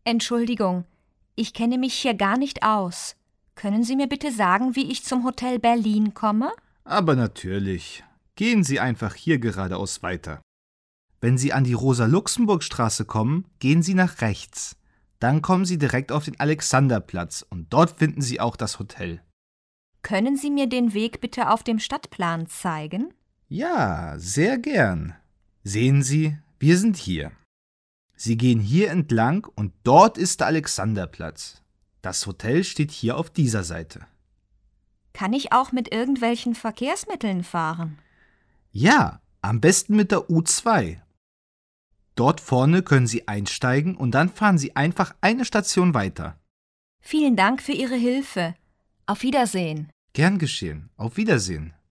Entschuldigung, ich kenne mich hier gar nicht aus. Können Sie mir bitte sagen, wie ich zum Hotel Berlin komme? Aber natürlich. Gehen Sie einfach hier geradeaus weiter. Wenn Sie an die Rosa-Luxemburg-Straße kommen, gehen Sie nach rechts. Dann kommen Sie direkt auf den Alexanderplatz und dort finden Sie auch das Hotel. Können Sie mir den Weg bitte auf dem Stadtplan zeigen? Ja, sehr gern. Sehen Sie, wir sind hier. Sie gehen hier entlang und dort ist der Alexanderplatz. Das Hotel steht hier auf dieser Seite. Kann ich auch mit irgendwelchen Verkehrsmitteln fahren? Ja, am besten mit der U2. Dort vorne können Sie einsteigen und dann fahren Sie einfach eine Station weiter. Vielen Dank für Ihre Hilfe. Auf Wiedersehen. Gern geschehen. Auf Wiedersehen.